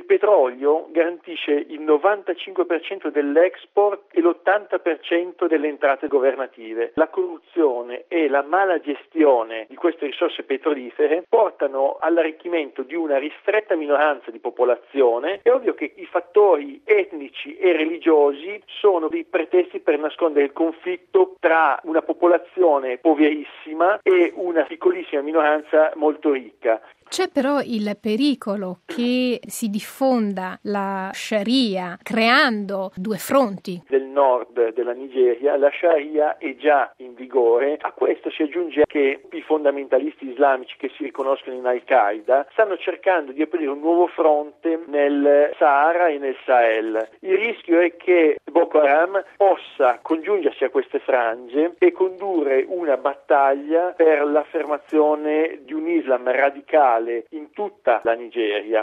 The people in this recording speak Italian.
Il petrolio garantisce il 95% dell'export e l'80% delle entrate governative. La corruzione e la mala gestione di queste risorse petrolifere portano all'arricchimento di una ristretta minoranza di popolazione. È ovvio che i fattori etnici e religiosi sono dei pretesti per nascondere il conflitto tra una popolazione poverissima e una piccolissima minoranza molto ricca. C'è però il pericolo che si diffonda la Sharia creando due fronti. Del nord della Nigeria la Sharia è già in vigore. A questo si aggiunge che i fondamentalisti islamici che si riconoscono in Al-Qaeda stanno cercando di aprire un nuovo fronte nel Sahara e nel Sahel. Il rischio è che Boko Haram possa congiungersi a queste frange e condurre una battaglia per l'affermazione di un Islam radicale in tutta la Nigeria.